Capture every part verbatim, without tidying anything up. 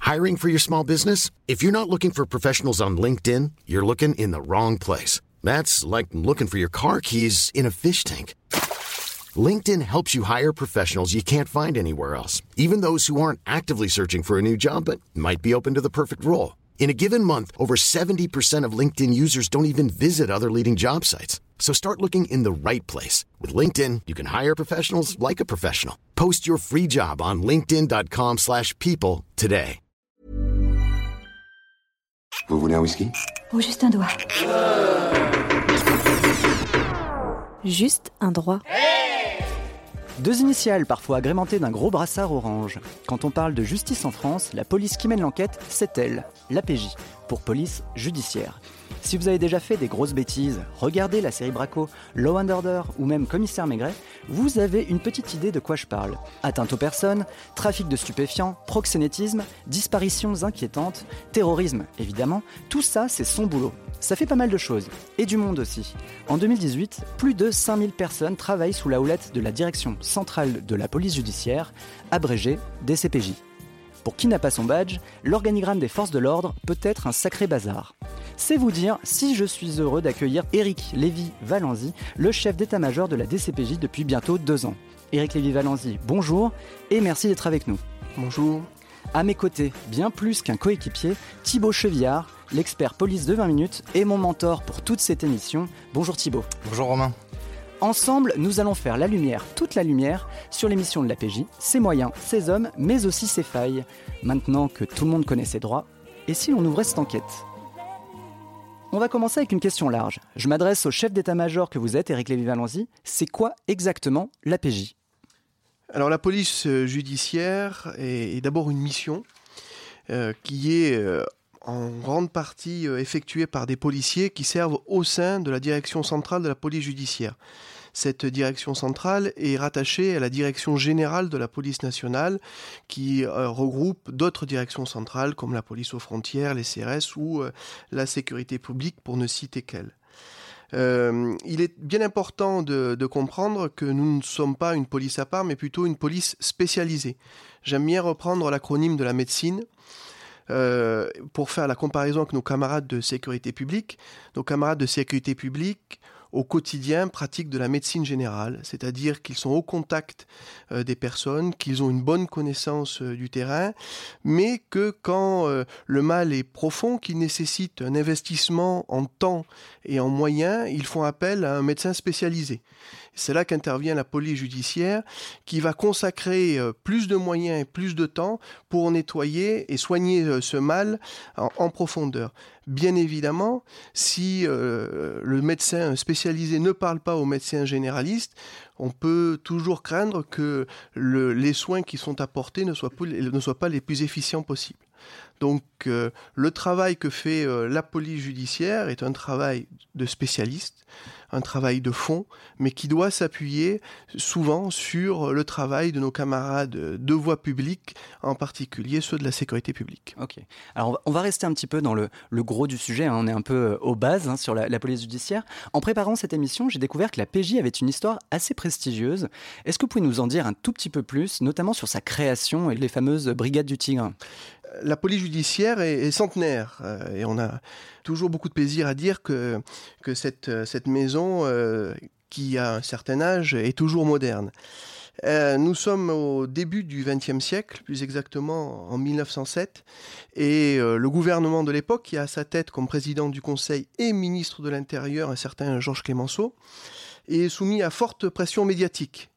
Hiring for your small business? If you're not looking for professionals on LinkedIn, you're looking in the wrong place. That's like looking for your car keys in a fish tank. LinkedIn helps you hire professionals you can't find anywhere else, even those who aren't actively searching for a new job but might be open to the perfect role. In a given month, over seventy percent of LinkedIn users don't even visit other leading job sites. So start looking in the right place. With LinkedIn, you can hire professionals like a professional. Post your free job on linkedin.com slash people today. Vous voulez un whisky? Ou juste un doigt. Juste un droit. Deux initiales parfois agrémentées d'un gros brassard orange. Quand on parle de justice en France, la police qui mène l'enquête, c'est elle, l'A P J, pour police judiciaire. Si vous avez déjà fait des grosses bêtises, regardez la série Braco, Law and Order ou même Commissaire Maigret, vous avez une petite idée de quoi je parle. Atteinte aux personnes, trafic de stupéfiants, proxénétisme, disparitions inquiétantes, terrorisme évidemment, tout ça c'est son boulot. Ça fait pas mal de choses, et du monde aussi. En deux mille dix-huit, plus de cinq mille personnes travaillent sous la houlette de la Direction centrale de la police judiciaire, abrégée D C P J. Pour qui n'a pas son badge, l'organigramme des forces de l'ordre peut être un sacré bazar. C'est vous dire si je suis heureux d'accueillir Éric Lévy-Valenzy, le chef d'état-major de la D C P J depuis bientôt deux ans. Éric Lévy-Valenzy, bonjour et merci d'être avec nous. Bonjour. À mes côtés, bien plus qu'un coéquipier, Thibaut Chevillard, l'expert police de vingt minutes et mon mentor pour toute cette émission. Bonjour Thibaut. Bonjour Romain. Ensemble, nous allons faire la lumière, toute la lumière, sur les missions de l'A P J, ses moyens, ses hommes, mais aussi ses failles. Maintenant que tout le monde connaît ses droits, et si l'on ouvrait cette enquête ? On va commencer avec une question large. Je m'adresse au chef d'état-major que vous êtes, Éric Lévy-Valenzy. C'est quoi exactement l'A P J ? Alors la police judiciaire est, est d'abord une mission euh, qui est euh, en grande partie euh, effectuée par des policiers qui servent au sein de la direction centrale de la police judiciaire. Cette direction centrale est rattachée à la direction générale de la police nationale qui euh, regroupe d'autres directions centrales comme la police aux frontières, les C R S ou euh, la sécurité publique pour ne citer qu'elles. Euh, il est bien important de, de comprendre que nous ne sommes pas une police à part, mais plutôt une police spécialisée. J'aime bien reprendre l'acronyme de la médecine euh, pour faire la comparaison avec nos camarades de sécurité publique. Nos camarades de sécurité publique, au quotidien, pratiquent de la médecine générale, c'est-à-dire qu'ils sont au contact euh, des personnes, qu'ils ont une bonne connaissance euh, du terrain, mais que quand euh, le mal est profond, qu'il nécessite un investissement en temps et en moyens, ils font appel à un médecin spécialisé. C'est là qu'intervient la police judiciaire qui va consacrer euh, plus de moyens et plus de temps pour nettoyer et soigner euh, ce mal en, en profondeur. Bien évidemment, si euh, le médecin spécialisé ne parle pas au médecin généraliste, on peut toujours craindre que le, les soins qui sont apportés ne soient, ne soient pas les plus efficients possibles. Donc euh, le travail que fait euh, la police judiciaire est un travail de spécialiste, un travail de fond, mais qui doit s'appuyer souvent sur le travail de nos camarades de voie publique, en particulier ceux de la sécurité publique. Ok. Alors on va rester un petit peu dans le, le gros du sujet, hein. On est un peu aux bases hein, sur la, la police judiciaire. En préparant cette émission, j'ai découvert que la P J avait une histoire assez prestigieuse. Est-ce que vous pouvez nous en dire un tout petit peu plus, notamment sur sa création et les fameuses brigades du Tigre ? La police judiciaire est, est centenaire euh, et on a toujours beaucoup de plaisir à dire que, que cette, cette maison euh, qui a un certain âge est toujours moderne. Euh, nous sommes au début du vingtième siècle, plus exactement en mille neuf cent sept, et euh, le gouvernement de l'époque, qui a à sa tête comme président du Conseil et ministre de l'Intérieur un certain Georges Clemenceau, est soumis à forte pression médiatique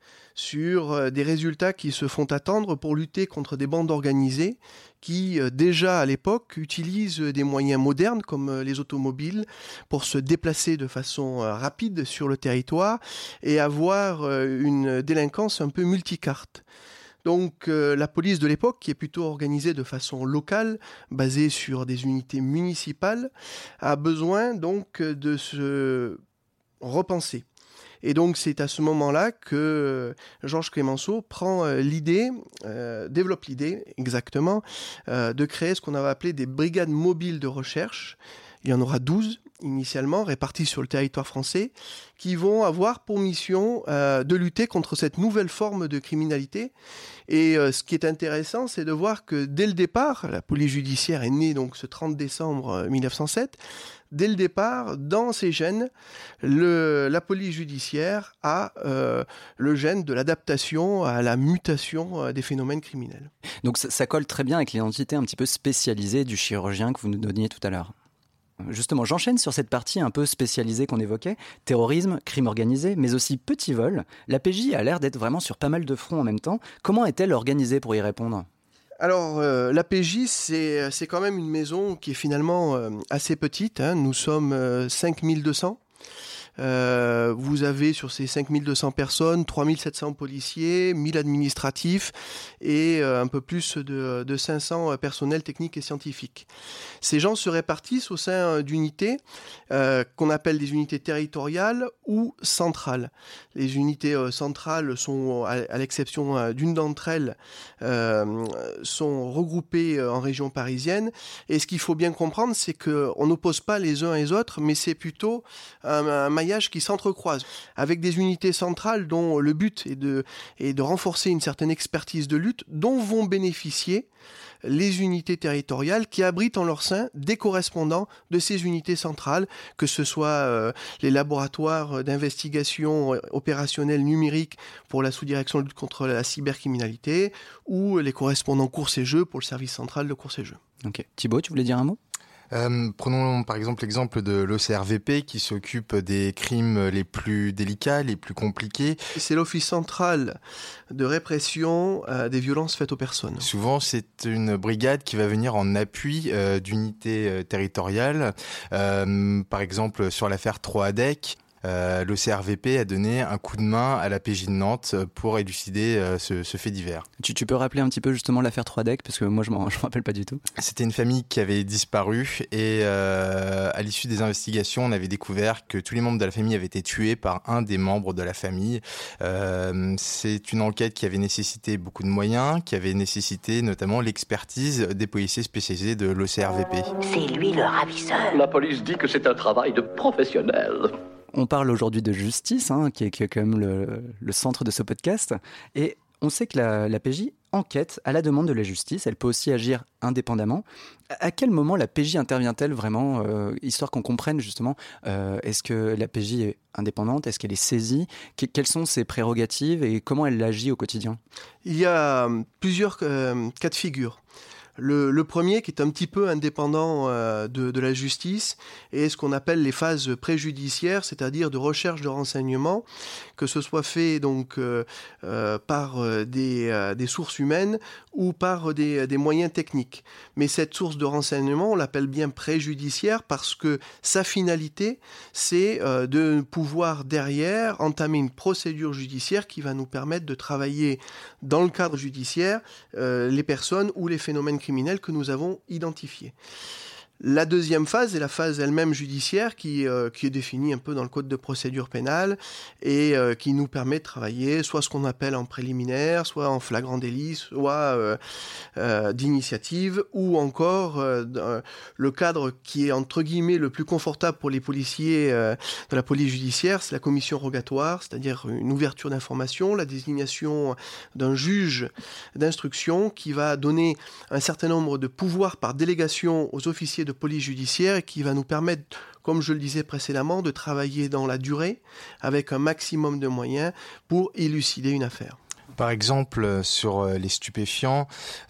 sur des résultats qui se font attendre pour lutter contre des bandes organisées qui, déjà à l'époque, utilisent des moyens modernes comme les automobiles pour se déplacer de façon rapide sur le territoire et avoir une délinquance un peu multicarte. Donc euh, la police de l'époque, qui est plutôt organisée de façon locale, basée sur des unités municipales, a besoin donc de se repenser. Et donc c'est à ce moment-là que Georges Clemenceau prend euh, l'idée, euh, développe l'idée exactement, euh, de créer ce qu'on avait appelé des brigades mobiles de recherche. Il y en aura douze initialement, répartis sur le territoire français, qui vont avoir pour mission euh, de lutter contre cette nouvelle forme de criminalité. Et euh, ce qui est intéressant, c'est de voir que dès le départ, la police judiciaire est née donc ce trente décembre mille neuf cent sept, dès le départ, dans ses gènes, le, la police judiciaire a euh, le gène de l'adaptation à la mutation euh, des phénomènes criminels. Donc ça, ça colle très bien avec l'identité un petit peu spécialisée du chirurgien que vous nous donniez tout à l'heure. Justement, j'enchaîne sur cette partie un peu spécialisée qu'on évoquait, terrorisme, crime organisé, mais aussi petit vol. La P J a l'air d'être vraiment sur pas mal de fronts en même temps. Comment est-elle organisée pour y répondre ? Alors, euh, l'A P J, c'est, c'est quand même une maison qui est finalement euh, assez petite. Hein. Nous sommes euh, cinq mille deux cents. Euh, vous avez sur ces cinq mille deux cents personnes, trois mille sept cents policiers, mille administratifs et euh, un peu plus de, de cinq cents personnels techniques et scientifiques. Ces gens se répartissent au sein d'unités euh, qu'on appelle des unités territoriales ou centrales. Les unités euh, centrales sont, à, à l'exception euh, d'une d'entre elles, euh, sont regroupées en région parisienne. Et ce qu'il faut bien comprendre, c'est qu'on n'oppose pas les uns et les autres, mais c'est plutôt un, un maillage qui s'entrecroisent, avec des unités centrales dont le but est de, est de renforcer une certaine expertise de lutte, dont vont bénéficier les unités territoriales qui abritent en leur sein des correspondants de ces unités centrales, que ce soit euh, les laboratoires d'investigation opérationnelle numérique pour la sous-direction de lutte contre la cybercriminalité ou les correspondants courses et jeux pour le service central de courses et jeux. Ok. Thibaut, tu voulais dire un mot ? Euh, prenons par exemple l'exemple de l'O C R V P qui s'occupe des crimes les plus délicats, les plus compliqués. C'est l'Office central de répression euh, des violences faites aux personnes. Souvent, c'est une brigade qui va venir en appui euh, d'unités euh, territoriales. Euh, par exemple, sur l'affaire Troadec, Euh, l'O C R V P a donné un coup de main à la P J de Nantes pour élucider euh, ce, ce fait divers. Tu, tu peux rappeler un petit peu justement l'affaire Troadec, parce que moi je ne me rappelle pas du tout. C'était une famille qui avait disparu et euh, à l'issue des investigations, on avait découvert que tous les membres de la famille avaient été tués par un des membres de la famille. Euh, c'est une enquête qui avait nécessité beaucoup de moyens, qui avait nécessité notamment l'expertise des policiers spécialisés de l'O C R V P. C'est lui le ravisseur. La police dit que c'est un travail de professionnel. On parle aujourd'hui de justice, hein, qui, est, qui est quand même le, le centre de ce podcast. Et on sait que la, la P J enquête à la demande de la justice. Elle peut aussi agir indépendamment. À quel moment la P J intervient-elle vraiment, euh, histoire qu'on comprenne justement, euh, est-ce que la P J est indépendante ? Est-ce qu'elle est saisie ? que, Quelles sont ses prérogatives et comment elle agit au quotidien ? Il y a plusieurs euh, cas de figure. Le, le premier, qui est un petit peu indépendant euh, de, de la justice, est ce qu'on appelle les phases préjudiciaires, c'est-à-dire de recherche de renseignements, que ce soit fait donc euh, euh, par euh, des, euh, des sources humaines ou par des, des moyens techniques. Mais cette source de renseignement, on l'appelle bien préjudiciaire parce que sa finalité, c'est euh, de pouvoir derrière entamer une procédure judiciaire qui va nous permettre de travailler dans le cadre judiciaire euh, les personnes ou les phénomènes criminels que nous avons identifiés. La deuxième phase est la phase elle-même judiciaire qui, euh, qui est définie un peu dans le code de procédure pénale et euh, qui nous permet de travailler soit ce qu'on appelle en préliminaire, soit en flagrant délit, soit euh, euh, d'initiative ou encore euh, euh, le cadre qui est entre guillemets le plus confortable pour les policiers euh, de la police judiciaire, c'est la commission rogatoire, c'est-à-dire une ouverture d'information, la désignation d'un juge d'instruction qui va donner un certain nombre de pouvoirs par délégation aux officiers de de police judiciaire et qui va nous permettre, comme je le disais précédemment, de travailler dans la durée avec un maximum de moyens pour élucider une affaire. Par exemple, sur les stupéfiants,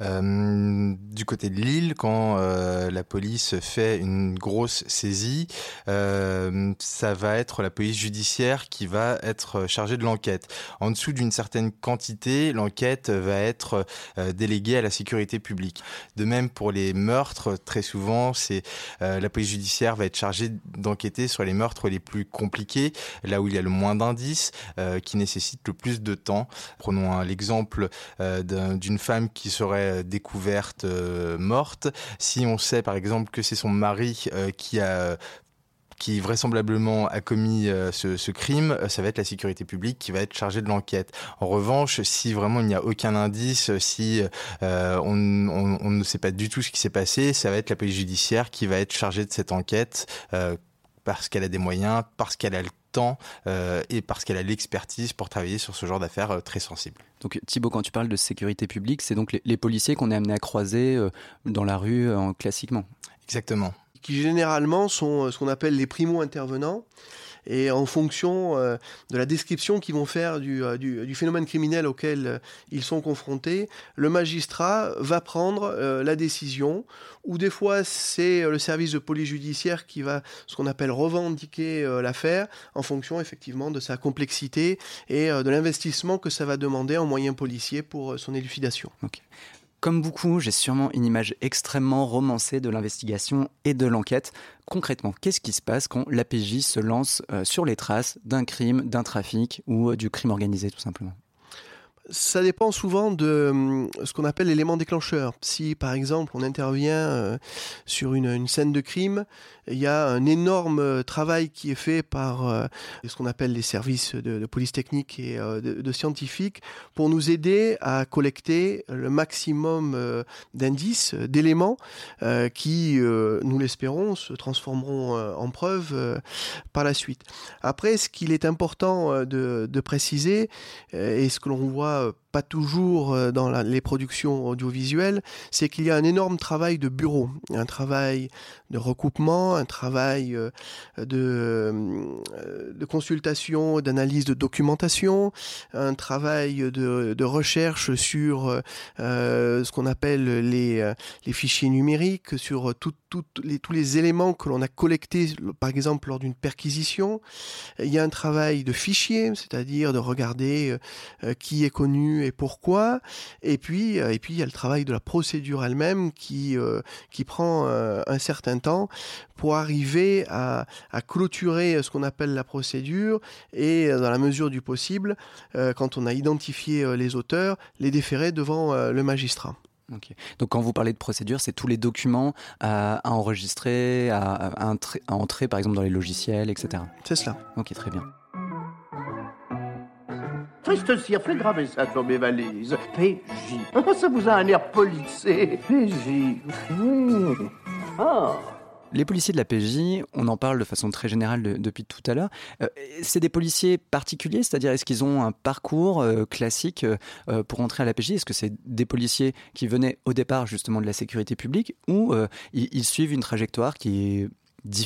euh, du côté de Lille, quand euh, la police fait une grosse saisie, euh, ça va être la police judiciaire qui va être chargée de l'enquête. En dessous d'une certaine quantité, l'enquête va être euh, déléguée à la sécurité publique. De même pour les meurtres, très souvent, c'est euh, la police judiciaire va être chargée d'enquêter sur les meurtres les plus compliqués, là où il y a le moins d'indices, euh, qui nécessitent le plus de temps. Prenons un l'exemple euh, d'un, d'une femme qui serait découverte euh, morte. Si on sait par exemple que c'est son mari euh, qui a qui vraisemblablement a commis euh, ce, ce crime, ça va être la sécurité publique qui va être chargée de l'enquête. En revanche, si vraiment il n'y a aucun indice, si euh, on, on, on ne sait pas du tout ce qui s'est passé, ça va être la police judiciaire qui va être chargée de cette enquête, euh, parce qu'elle a des moyens, parce qu'elle a le temps euh, et parce qu'elle a l'expertise pour travailler sur ce genre d'affaires euh, très sensibles. Donc Thibaut, quand tu parles de sécurité publique, c'est donc les, les policiers qu'on est amené à croiser euh, dans la rue euh, classiquement. Exactement. Qui généralement sont ce qu'on appelle les primo-intervenants. Et en fonction euh, de la description qu'ils vont faire du, euh, du, du phénomène criminel auquel euh, ils sont confrontés, le magistrat va prendre euh, la décision, ou des fois c'est le service de police judiciaire qui va, ce qu'on appelle, revendiquer euh, l'affaire en fonction effectivement de sa complexité et euh, de l'investissement que ça va demander en moyens policiers pour euh, son élucidation. Okay. Comme beaucoup, j'ai sûrement une image extrêmement romancée de l'investigation et de l'enquête. Concrètement, qu'est-ce qui se passe quand l'A P J se lance euh, sur les traces d'un crime, d'un trafic ou euh, du crime organisé tout simplement ? Ça dépend souvent de euh, ce qu'on appelle l'élément déclencheur. Si, par exemple, on intervient euh, sur une, une scène de crime, il y a un énorme travail qui est fait par euh, ce qu'on appelle les services de, de police technique et euh, de, de scientifiques pour nous aider à collecter le maximum euh, d'indices, d'éléments euh, qui, euh, nous l'espérons, se transformeront euh, en preuves euh, par la suite. Après, ce qu'il est important euh, de, de préciser, euh, et ce que l'on voit pas toujours dans la, les productions audiovisuelles, c'est qu'il y a un énorme travail de bureau, un travail de recoupement, un travail de, de consultation, d'analyse de documentation, un travail de, de recherche sur euh, ce qu'on appelle les, les fichiers numériques, sur tout, tout, les, tous les éléments que l'on a collectés, par exemple lors d'une perquisition. Il y a un travail de fichier, c'est-à-dire de regarder euh, qui est connu et pourquoi, et puis et puis il y a le travail de la procédure elle-même qui euh, qui prend euh, un certain temps pour arriver à, à clôturer ce qu'on appelle la procédure et dans la mesure du possible, euh, quand on a identifié euh, les auteurs, les déférer devant euh, le magistrat. Okay. Donc quand vous parlez de procédure, c'est tous les documents à, à enregistrer, à, à, entrer, à entrer par exemple dans les logiciels, et cetera. C'est cela. Ok, très bien. Triste cire, fais graver ça sur mes valises. P J. Oh, ça vous a un air policé. P J. Mmh. Oh. Les policiers de la P J, on en parle de façon très générale de, depuis tout à l'heure. Euh, c'est des policiers particuliers, c'est-à-dire est-ce qu'ils ont un parcours euh, classique euh, pour entrer à la P J ? Est-ce que c'est des policiers qui venaient au départ justement de la sécurité publique ou euh, ils, ils suivent une trajectoire qui est différente ?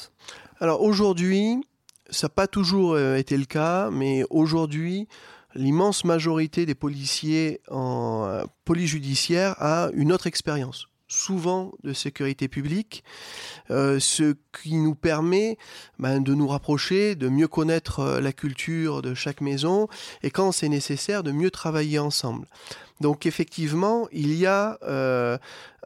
Alors aujourd'hui, ça n'a pas toujours euh, été le cas, mais aujourd'hui, l'immense majorité des policiers en euh, police judiciaire a une autre expérience, souvent de sécurité publique, euh, ce qui nous permet ben, de nous rapprocher, de mieux connaître euh, la culture de chaque maison et quand c'est nécessaire, de mieux travailler ensemble. Donc effectivement, il y a euh,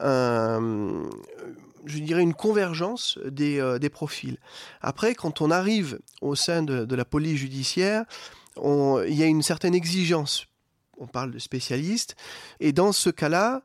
un... je dirais une convergence des, euh, des profils. Après, quand on arrive au sein de, de la police judiciaire, on, il y a une certaine exigence. On parle de spécialistes. Et dans ce cas-là,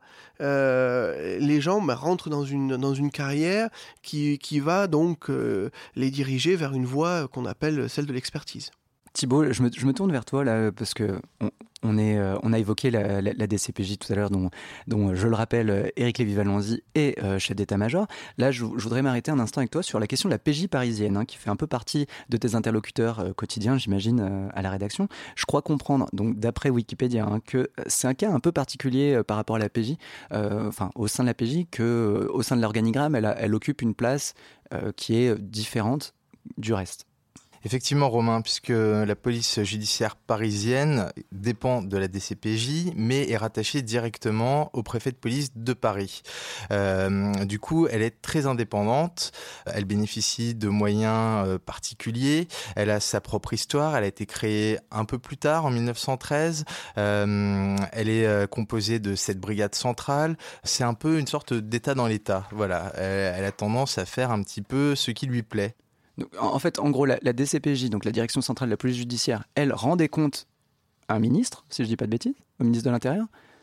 euh, les gens bah, rentrent dans une, dans une carrière qui, qui va donc euh, les diriger vers une voie qu'on appelle celle de l'expertise. Thibaut, je me, je me tourne vers toi là, parce que on, on, est, euh, on a évoqué la, la, la D C P J tout à l'heure, dont, dont je le rappelle, Éric Lévy-Valenzy est euh, chef d'état-major. Là, je, je voudrais m'arrêter un instant avec toi sur la question de la P J parisienne, hein, qui fait un peu partie de tes interlocuteurs euh, quotidiens, j'imagine, euh, à la rédaction. Je crois comprendre, donc d'après Wikipédia, hein, que c'est un cas un peu particulier euh, par rapport à la P J, euh, enfin au sein de la P J, que euh, au sein de l'organigramme, elle, a, elle occupe une place euh, qui est différente du reste. Effectivement, Romain, puisque la police judiciaire parisienne dépend de la D C P J, mais est rattachée directement au préfet de police de Paris. Euh, du coup, elle est très indépendante, elle bénéficie de moyens euh, particuliers, elle a sa propre histoire, elle a été créée un peu plus tard, en mille neuf cent treize, euh, elle est euh, composée de sept brigades centrales, c'est un peu une sorte d'État dans l'État. Voilà, elle, elle a tendance à faire un petit peu ce qui lui plaît. Donc, en fait, en gros, la, la D C P J, donc la Direction centrale de la police judiciaire, elle rend des comptes à un ministre, si je ne dis pas de bêtises, au ministre de l'Intérieur.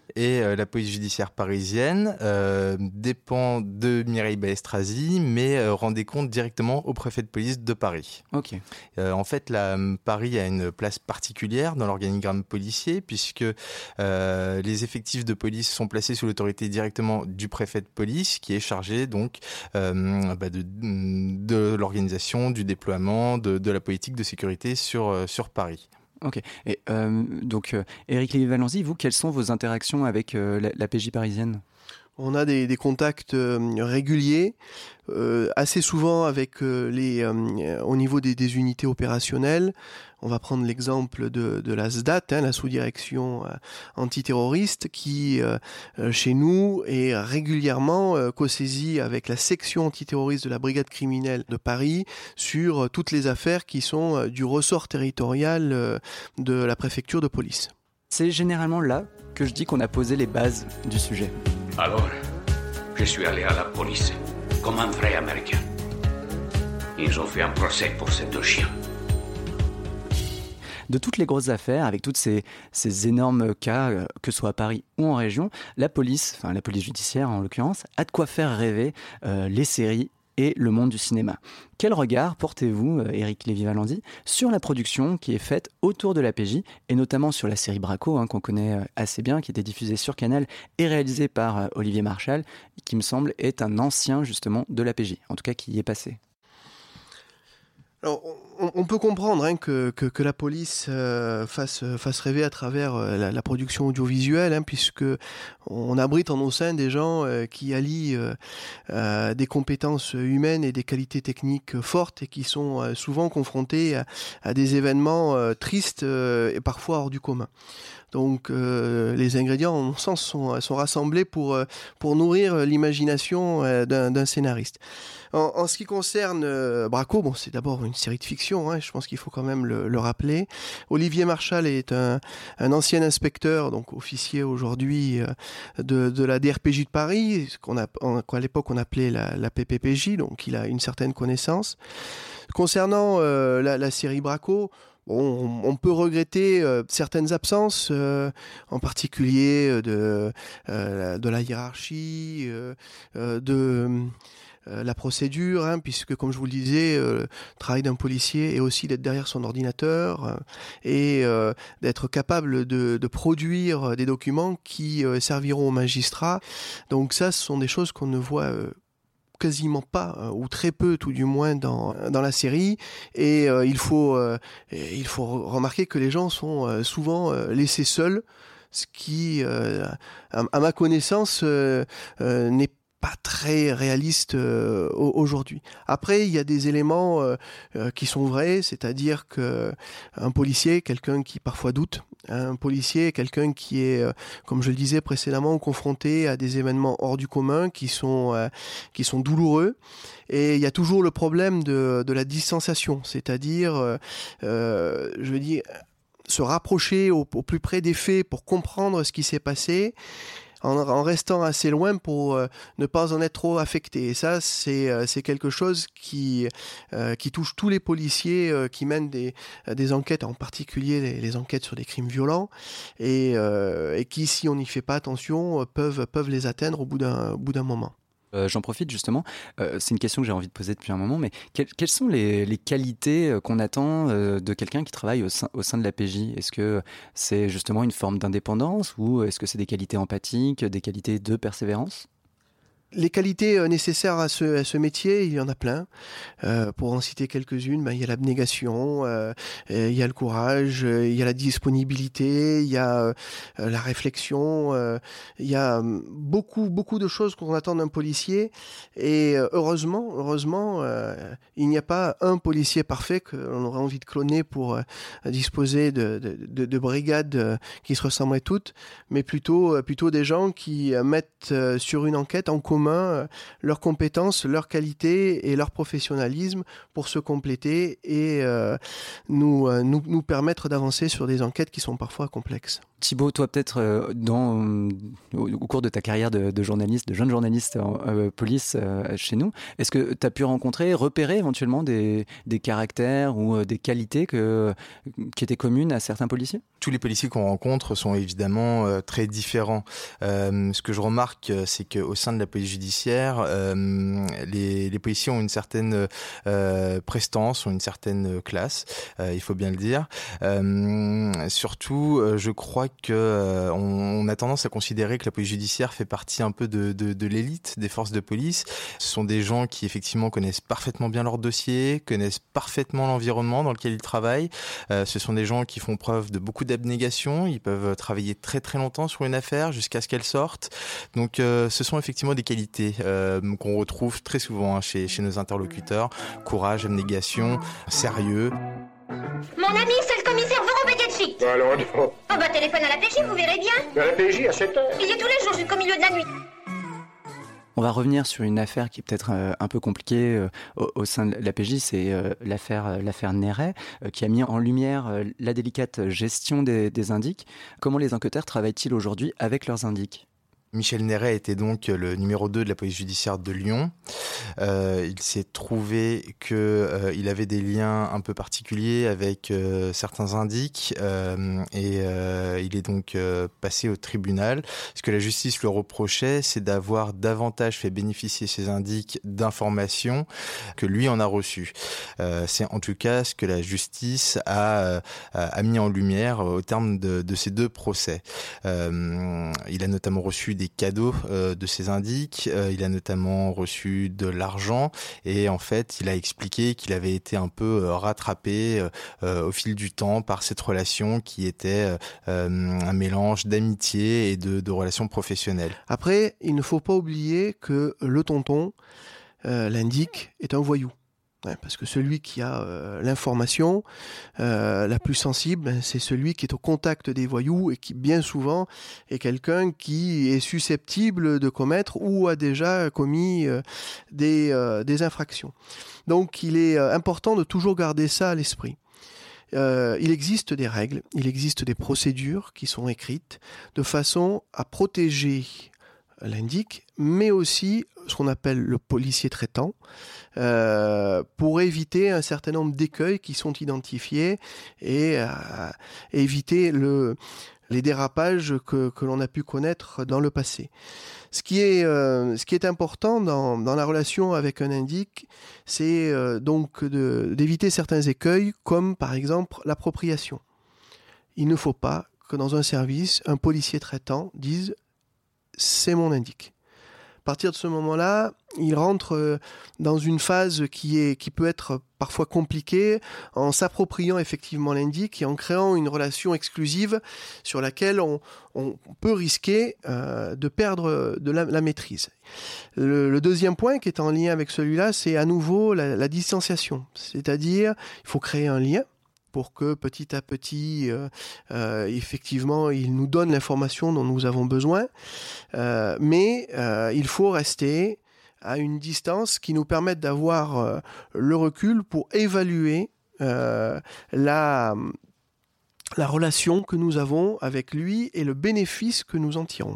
Et euh, la police judiciaire parisienne euh, dépend de Mireille Ballestrazi, mais euh, rend des comptes directement au préfet de police de Paris. Ok. Euh, en fait, la, Paris a une place particulière dans l'organigramme policier, puisque euh, les effectifs de police sont placés sous l'autorité directement du préfet de police, qui est chargé donc euh, bah de, de l'organisation, du déploiement, de, de la politique de sécurité sur, sur Paris. Ok. Et euh, donc, euh, Éric Lévy-Valenzy, vous, quelles sont vos interactions avec euh, la, la P J parisienne ? On a des, des contacts euh, réguliers, euh, assez souvent avec euh, les, euh, au niveau des, des unités opérationnelles. On va prendre l'exemple de, de la S D A T, hein, la sous-direction euh, antiterroriste, qui, euh, chez nous, est régulièrement euh, co-saisie avec la section antiterroriste de la brigade criminelle de Paris sur euh, toutes les affaires qui sont euh, du ressort territorial euh, de la préfecture de police. C'est généralement là que je dis qu'on a posé les bases du sujet. Alors, je suis allé à la police, comme un vrai Américain. Ils ont fait un procès pour ces deux chiens. De toutes les grosses affaires, avec tous ces, ces énormes cas, euh, que ce soit à Paris ou en région, la police, enfin la police judiciaire en l'occurrence, a de quoi faire rêver euh, les séries et le monde du cinéma. Quel regard portez-vous, euh, Éric Lévy-Valenzy, sur la production qui est faite autour de la P J, et notamment sur la série Braco, hein, qu'on connaît euh, assez bien, qui était diffusée sur Canal et réalisée par euh, Olivier Marchal, qui me semble est un ancien justement de la P J, en tout cas qui y est passé. Alors, on, on peut comprendre hein, que, que, que la police euh, fasse, fasse rêver à travers euh, la, la production audiovisuelle, hein, puisque on abrite en nos seins des gens euh, qui allient euh, euh, des compétences humaines et des qualités techniques fortes et qui sont euh, souvent confrontés à, à des événements euh, tristes euh, et parfois hors du commun. Donc euh, les ingrédients, en mon sens, sont, sont rassemblés pour, pour nourrir l'imagination euh, d'un, d'un scénariste. En, en ce qui concerne euh, Braco, bon, c'est d'abord une série de fiction, hein, je pense qu'il faut quand même le, le rappeler. Olivier Marchal est un, un ancien inspecteur, donc officier aujourd'hui euh, de, de la D R P J de Paris, qu'on a, qu'à l'époque on appelait la, la P P P J, donc il a une certaine connaissance. Concernant euh, la, la série Braco, bon, on peut regretter euh, certaines absences, euh, en particulier de, euh, de la hiérarchie, euh, euh, de euh, la procédure, hein, puisque, comme je vous le disais, euh, le travail d'un policier est aussi d'être derrière son ordinateur euh, et euh, d'être capable de, de produire des documents qui euh, serviront aux magistrats. Donc ça, ce sont des choses qu'on ne voit euh, quasiment pas, ou très peu tout du moins, dans, dans la série. Et euh, il, faut, euh, il faut remarquer que les gens sont euh, souvent euh, laissés seuls, ce qui, euh, à, à ma connaissance, euh, euh, n'est pas très réaliste euh, aujourd'hui. Après, il y a des éléments euh, euh, qui sont vrais, c'est-à-dire qu'un policier, quelqu'un qui parfois doute, un policier est quelqu'un qui est, euh, comme je le disais précédemment, confronté à des événements hors du commun qui sont, euh, qui sont douloureux. Et il y a toujours le problème de, de la distanciation, c'est-à-dire, euh, euh, je veux dire, se rapprocher au, au plus près des faits pour comprendre ce qui s'est passé, en, en restant assez loin pour euh, ne pas en être trop affecté. Et ça, c'est, euh, c'est quelque chose qui, euh, qui touche tous les policiers euh, qui mènent des, des enquêtes, en particulier les, les enquêtes sur des crimes violents, et, euh, et qui, si on n'y fait pas attention, peuvent, peuvent les atteindre au bout d'un, au bout d'un moment. Euh, j'en profite justement, euh, c'est une question que j'ai envie de poser depuis un moment, mais quelles, quelles sont les, les qualités qu'on attend euh, de quelqu'un qui travaille au sein, au sein de la P J ? Est-ce que c'est justement une forme d'indépendance ou est-ce que c'est des qualités empathiques, des qualités de persévérance ? Les qualités nécessaires à ce, à ce métier, il y en a plein. Euh, pour en citer quelques-unes, ben, il y a l'abnégation, euh, il y a le courage, il y a la disponibilité, il y a euh, la réflexion, euh, il y a beaucoup, beaucoup de choses qu'on attend d'un policier. Et heureusement, heureusement, euh, il n'y a pas un policier parfait qu'on aurait envie de cloner pour euh, disposer de, de, de, de brigades euh, qui se ressembleraient toutes, mais plutôt, euh, plutôt des gens qui euh, mettent euh, sur une enquête en commun commun leurs compétences, leurs qualités et leur professionnalisme pour se compléter et euh, nous, euh, nous, nous permettre d'avancer sur des enquêtes qui sont parfois complexes. Thibaut, toi peut-être euh, dans, euh, au, au cours de ta carrière de, de journaliste, de jeune journaliste en euh, police euh, chez nous, est-ce que tu as pu rencontrer, repérer éventuellement des, des caractères ou euh, des qualités que, qui étaient communes à certains policiers ? Tous les policiers qu'on rencontre sont évidemment euh, très différents. Euh, ce que je remarque, c'est qu'au sein de la police judiciaire, euh, les, les policiers ont une certaine euh, prestance, ont une certaine classe, euh, il faut bien le dire. Euh, surtout, euh, je crois qu'on euh, on a tendance à considérer que la police judiciaire fait partie un peu de, de, de l'élite des forces de police. Ce sont des gens qui effectivement connaissent parfaitement bien leur dossier, connaissent parfaitement l'environnement dans lequel ils travaillent. Euh, ce sont des gens qui font preuve de beaucoup d'abnégation. Ils peuvent travailler très très longtemps sur une affaire jusqu'à ce qu'elle sorte. Donc euh, ce sont effectivement des qualités euh, qu'on retrouve très souvent hein, chez, chez nos interlocuteurs. Courage, abnégation, sérieux. Mon ami, c'est le commissaire Vorobeyetchik. Allons donc. Oh bah téléphone à la P J, vous verrez bien. À la P J à sept heures. Il y est tous les jours jusqu'au milieu de la nuit. On va revenir sur une affaire qui est peut-être euh, un peu compliquée euh, au, au sein de la P J, c'est euh, l'affaire, euh, l'affaire Néret, euh, qui a mis en lumière euh, la délicate gestion des, des indiques. Comment les enquêteurs travaillent-ils aujourd'hui avec leurs indiques ? Michel Néret était donc le numéro deux de la police judiciaire de Lyon. Euh, il s'est trouvé qu'il euh, avait des liens un peu particuliers avec euh, certains indiques euh, et euh, il est donc euh, passé au tribunal. Ce que la justice le reprochait, c'est d'avoir davantage fait bénéficier ces indiques d'informations que lui en a reçues. Euh, c'est en tout cas ce que la justice a, a mis en lumière au terme de, de ces deux procès. Euh, il a notamment reçu des des cadeaux euh, de ces indiques, euh, il a notamment reçu de l'argent et en fait il a expliqué qu'il avait été un peu euh, rattrapé euh, au fil du temps par cette relation qui était euh, un mélange d'amitié et de, de relations professionnelles. Après, il ne faut pas oublier que le tonton, euh, l'indique, est un voyou. Ouais, parce que celui qui a euh, l'information euh, la plus sensible, c'est celui qui est au contact des voyous et qui bien souvent est quelqu'un qui est susceptible de commettre ou a déjà commis euh, des, euh, des infractions. Donc il est euh, important de toujours garder ça à l'esprit. Euh, il existe des règles, il existe des procédures qui sont écrites de façon à protéger l'indique, mais aussi ce qu'on appelle le policier traitant, euh, pour éviter un certain nombre d'écueils qui sont identifiés et euh, éviter le, les dérapages que, que l'on a pu connaître dans le passé. Ce qui est, euh, ce qui est important dans, dans la relation avec un indique, c'est euh, donc de, d'éviter certains écueils, comme par exemple l'appropriation. Il ne faut pas que dans un service, un policier traitant dise « c'est mon indique ». À partir de ce moment-là, il rentre dans une phase qui, est, qui peut être parfois compliquée en s'appropriant effectivement l'indique et en créant une relation exclusive sur laquelle on, on peut risquer euh, de perdre de la, la maîtrise. Le, le deuxième point qui est en lien avec celui-là, c'est à nouveau la, la distanciation. C'est-à-dire, il faut créer un lien pour que petit à petit, euh, euh, effectivement, il nous donne l'information dont nous avons besoin. Euh, mais euh, il faut rester à une distance qui nous permette d'avoir euh, le recul pour évaluer euh, la, la relation que nous avons avec lui et le bénéfice que nous en tirons.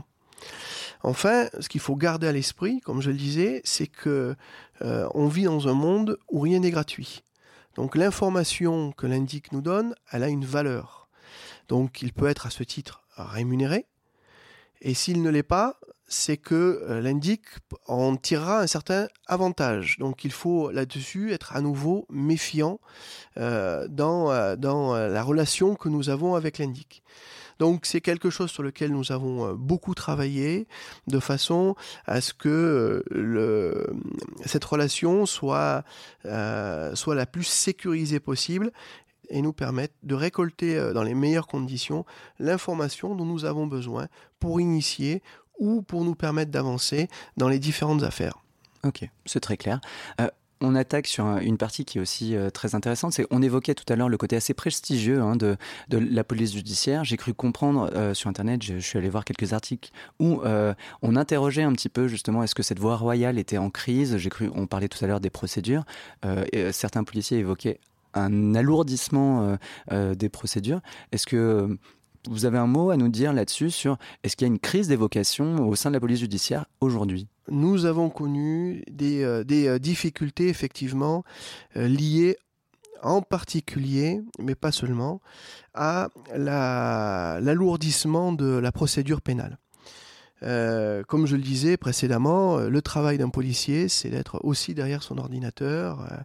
Enfin, ce qu'il faut garder à l'esprit, comme je le disais, c'est que euh, on vit dans un monde où rien n'est gratuit. Donc l'information que l'indique nous donne, elle a une valeur. Donc il peut être à ce titre rémunéré. Et s'il ne l'est pas, c'est que l'indique en tirera un certain avantage. Donc il faut là-dessus être à nouveau méfiant euh, dans, euh, dans la relation que nous avons avec l'indique. Donc c'est quelque chose sur lequel nous avons beaucoup travaillé de façon à ce que le, cette relation soit, euh, soit la plus sécurisée possible et nous permette de récolter dans les meilleures conditions l'information dont nous avons besoin pour initier ou pour nous permettre d'avancer dans les différentes affaires. Ok, c'est très clair. Euh, on attaque sur un, une partie qui est aussi euh, très intéressante. C'est, on évoquait tout à l'heure le côté assez prestigieux hein, de, de la police judiciaire. J'ai cru comprendre euh, sur Internet, je, je suis allé voir quelques articles où euh, on interrogeait un petit peu justement est-ce que cette voie royale était en crise. J'ai cru, on parlait tout à l'heure des procédures. Euh, et certains policiers évoquaient un alourdissement euh, euh, des procédures. Est-ce que vous avez un mot à nous dire là-dessus sur est-ce qu'il y a une crise des vocations au sein de la police judiciaire aujourd'hui ? Nous avons connu des, euh, des euh, difficultés effectivement euh, liées en particulier, mais pas seulement, à la, l'alourdissement de la procédure pénale. Euh, comme je le disais précédemment, le travail d'un policier, c'est d'être aussi derrière son ordinateur, euh,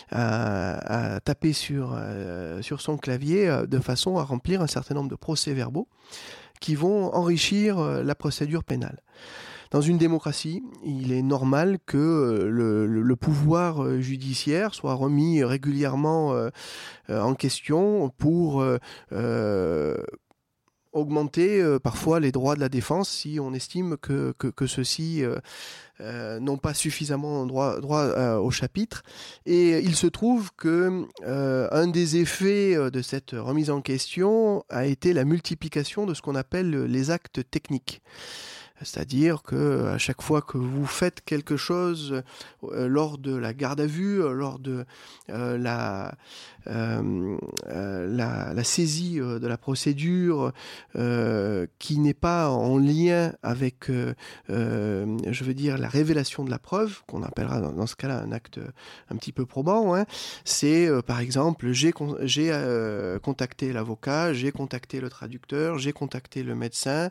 à, à taper sur, euh, sur son clavier euh, de façon à remplir un certain nombre de procès-verbaux qui vont enrichir euh, la procédure pénale. Dans une démocratie, il est normal que le, le, le pouvoir judiciaire soit remis régulièrement euh, en question pour euh, euh, augmenter euh, parfois les droits de la défense si on estime que, que, que ceux-ci euh, euh, n'ont pas suffisamment droit, droit euh, au chapitre. Et il se trouve que euh, un des effets de cette remise en question a été la multiplication de ce qu'on appelle les actes techniques. C'est-à-dire qu'à chaque fois que vous faites quelque chose euh, lors de la garde à vue, euh, lors de euh, la, euh, euh, la, la saisie euh, de la procédure euh, qui n'est pas en lien avec, euh, euh, je veux dire, la révélation de la preuve, qu'on appellera dans, dans ce cas-là un acte un petit peu probant, hein, c'est euh, par exemple, j'ai, con- j'ai euh, contacté l'avocat, j'ai contacté le traducteur, j'ai contacté le médecin,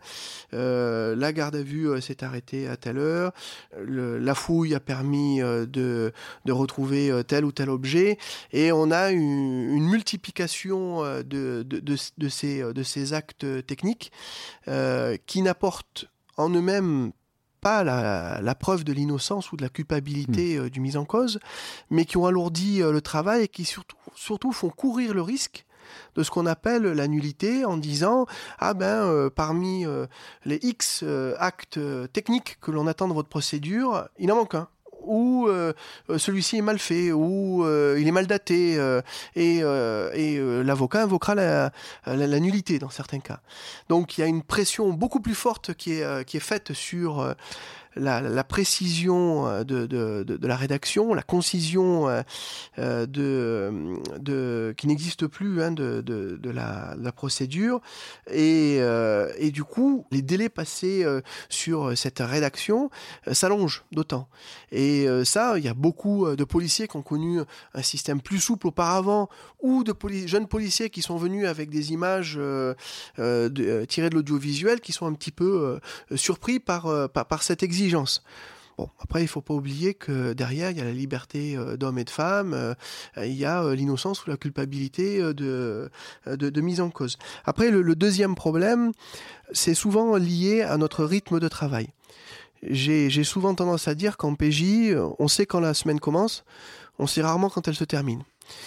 euh, la garde à vue euh, s'est arrêtée à telle heure, le, la fouille a permis euh, de, de retrouver euh, tel ou tel objet, et on a une, une multiplication euh, de, de, de, de, ces, de ces actes techniques euh, qui n'apportent en eux-mêmes pas la, la preuve de l'innocence ou de la culpabilité euh, du mis en cause, mais qui ont alourdi euh, le travail et qui surtout, surtout font courir le risque de ce qu'on appelle la nullité en disant ah ben euh, parmi euh, les X euh, actes euh, techniques que l'on attend de votre procédure, il en manque un. Ou euh, celui-ci est mal fait, ou euh, il est mal daté, euh, et, euh, et euh, l'avocat invoquera la, la, la nullité dans certains cas. Donc il y a une pression beaucoup plus forte qui est, euh, qui est faite sur euh, la, la précision de, de, de, de la rédaction, la concision euh, de, de, qui n'existe plus hein, de, de, de, la, de la procédure. Et, euh, et du coup, les délais passés euh, sur cette rédaction euh, s'allongent d'autant. Et euh, ça, il y a beaucoup de policiers qui ont connu un système plus souple auparavant, ou de poli- jeunes policiers qui sont venus avec des images euh, euh, de, euh, tirées de l'audiovisuel qui sont un petit peu euh, surpris par, euh, par, par cette exigence. Bon, après, il ne faut pas oublier que derrière, il y a la liberté euh, d'hommes et de femmes, euh, il y a euh, l'innocence ou la culpabilité euh, de, de, de mise en cause. Après, le, le deuxième problème, c'est souvent lié à notre rythme de travail. J'ai, j'ai souvent tendance à dire qu'en P J, on sait quand la semaine commence, on sait rarement quand elle se termine.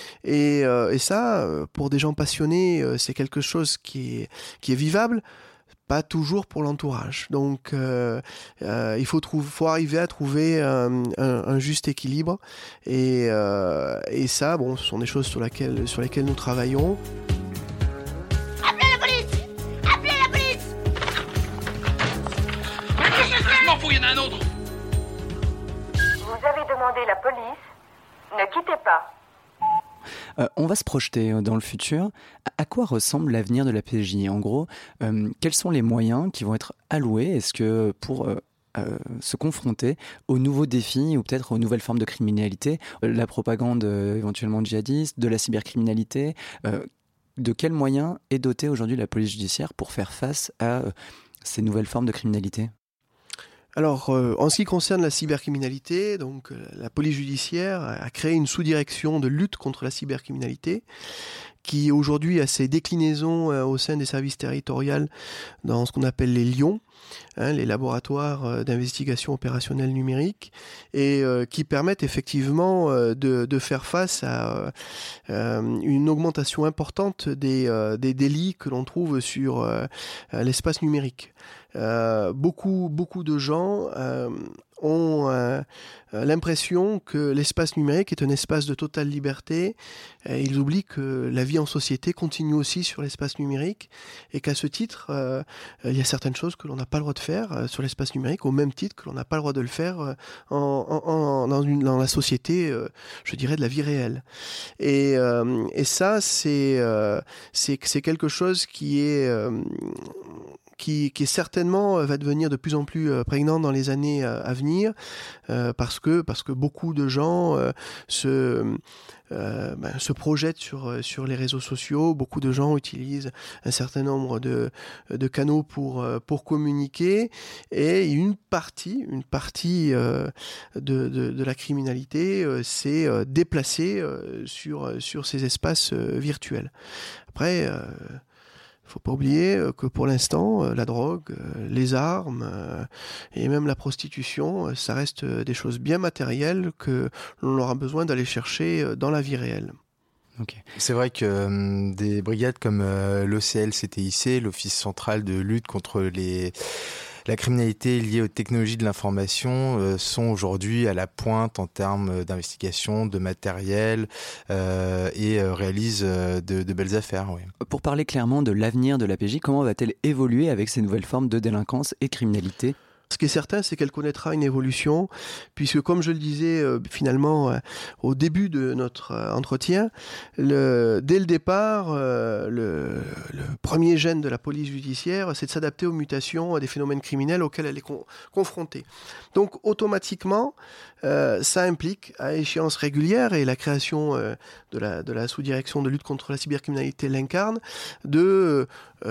Et, euh, et ça, pour des gens passionnés, c'est quelque chose qui est, qui est vivable, pas toujours pour l'entourage. Donc, euh, euh, il faut, trouver, faut arriver à trouver un, un, un juste équilibre. Et, euh, et ça, bon, ce sont des choses sur, laquelle, sur lesquelles nous travaillons. Appelez la police! Appelez la police! Je m'en fous, il y en a un autre! Vous avez demandé la police. Ne quittez pas. Euh, on va se projeter dans le futur. À quoi ressemble l'avenir de la P J ? En gros, euh, quels sont les moyens qui vont être alloués ? Est-ce que pour euh, euh, se confronter aux nouveaux défis ou peut-être aux nouvelles formes de criminalité, euh, la propagande euh, éventuellement djihadiste, de la cybercriminalité, euh, de quels moyens est dotée aujourd'hui la police judiciaire pour faire face à euh, ces nouvelles formes de criminalité ? Alors, euh, en ce qui concerne la cybercriminalité, donc, euh, la police judiciaire a créé une sous-direction de lutte contre la cybercriminalité qui aujourd'hui a ses déclinaisons euh, au sein des services territoriaux dans ce qu'on appelle les Lions, hein, les laboratoires euh, d'investigation opérationnelle numérique, et euh, qui permettent effectivement euh, de, de faire face à euh, une augmentation importante des, euh, des délits que l'on trouve sur euh, l'espace numérique. Euh, beaucoup, beaucoup de gens euh, ont euh, l'impression que l'espace numérique est un espace de totale liberté. Et ils oublient que la vie en société continue aussi sur l'espace numérique et qu'à ce titre, euh, il y a certaines choses que l'on n'a pas le droit de faire euh, sur l'espace numérique au même titre que l'on n'a pas le droit de le faire euh, en, en, en, dans, une, dans la société, euh, je dirais, de la vie réelle. Et, euh, et ça, c'est, euh, c'est, c'est quelque chose qui est... Euh, Qui, qui certainement va devenir de plus en plus prégnant dans les années à venir, euh, parce que parce que beaucoup de gens euh, se euh, ben, se projettent sur sur les réseaux sociaux. Beaucoup de gens utilisent un certain nombre de de canaux pour pour communiquer, et une partie une partie euh, de, de de la criminalité euh, s'est euh, déplacée euh, sur sur ces espaces euh, virtuels. Après. Euh, Il ne faut pas oublier que pour l'instant, la drogue, les armes et même la prostitution, ça reste des choses bien matérielles que l'on aura besoin d'aller chercher dans la vie réelle. Okay. C'est vrai que euh, des brigades comme euh, l'O C L C T I C, l'Office central de lutte contre les... la criminalité liée aux technologies de l'information euh, sont aujourd'hui à la pointe en termes d'investigation, de matériel euh, et euh, réalisent euh, de, de belles affaires. Oui. Pour parler clairement de l'avenir de l'A P J, comment va-t-elle évoluer avec ces nouvelles formes de délinquance et criminalité ? Ce qui est certain, c'est qu'elle connaîtra une évolution, puisque comme je le disais euh, finalement euh, au début de notre euh, entretien, le, dès le départ, euh, le, le premier gène de la police judiciaire, c'est de s'adapter aux mutations, à des phénomènes criminels auxquels elle est con- confrontée. Donc automatiquement, euh, ça implique à échéance régulière, et la création euh, de, la, de la sous-direction de lutte contre la cybercriminalité l'incarne, de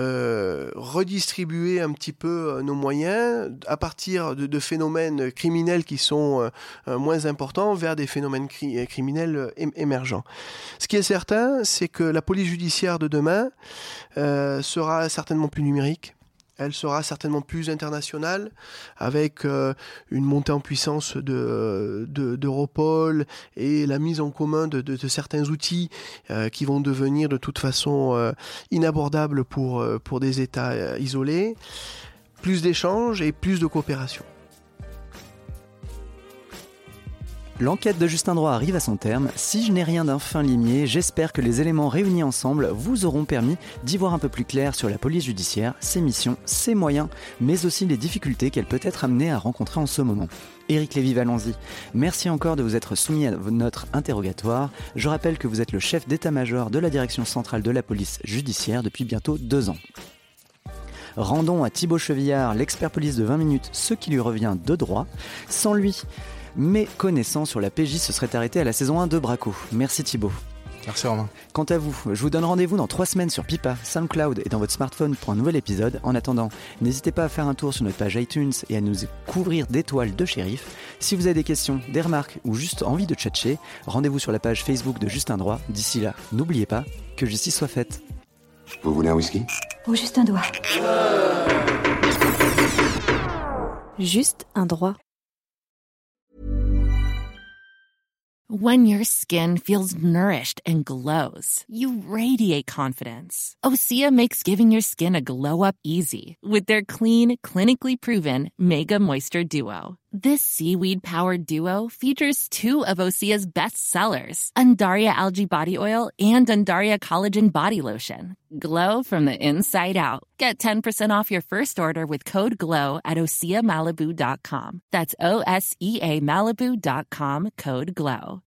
euh, redistribuer un petit peu nos moyens à partir de, de phénomènes criminels qui sont euh, moins importants vers des phénomènes cri- criminels é- émergents. Ce qui est certain, c'est que la police judiciaire de demain euh, sera certainement plus numérique. Elle sera certainement plus internationale, avec euh, une montée en puissance de, de, d'Europol et la mise en commun de, de, de certains outils euh, qui vont devenir de toute façon euh, inabordables pour, pour des États euh, isolés. Plus d'échanges et plus de coopération. L'enquête de Justin Droit arrive à son terme. Si je n'ai rien d'un fin limier, j'espère que les éléments réunis ensemble vous auront permis d'y voir un peu plus clair sur la police judiciaire, ses missions, ses moyens, mais aussi les difficultés qu'elle peut être amenée à rencontrer en ce moment. Éric Lévy-Valenzy, merci encore de vous être soumis à notre interrogatoire. Je rappelle que vous êtes le chef d'état-major de la direction centrale de la police judiciaire depuis bientôt deux ans. Rendons à Thibaut Chevillard, l'expert police de vingt minutes, ce qui lui revient de droit. Sans lui, mes connaissances sur la P J se seraient arrêtées à la saison un de Braco. Merci Thibaut. Merci Romain. Quant à vous, je vous donne rendez-vous dans trois semaines sur Pipa, SoundCloud et dans votre smartphone pour un nouvel épisode. En attendant, n'hésitez pas à faire un tour sur notre page iTunes et à nous couvrir d'étoiles de shérif. Si vous avez des questions, des remarques ou juste envie de tchatcher, rendez-vous sur la page Facebook de Justin Droit. D'ici là, n'oubliez pas que justice soit faite. Vous voulez un whisky ? Au juste un doigt. Juste un droit. When your skin feels nourished and glows, you radiate confidence. Osea makes giving your skin a glow up easy with their clean, clinically proven Mega Moisture Duo. This seaweed-powered duo features two of Osea's best sellers, Undaria Algae Body Oil and Undaria Collagen Body Lotion. Glow from the inside out. Get ten percent off your first order with code GLOW at osea malibu dot com. That's O S E A Malibu dot com, code GLOW.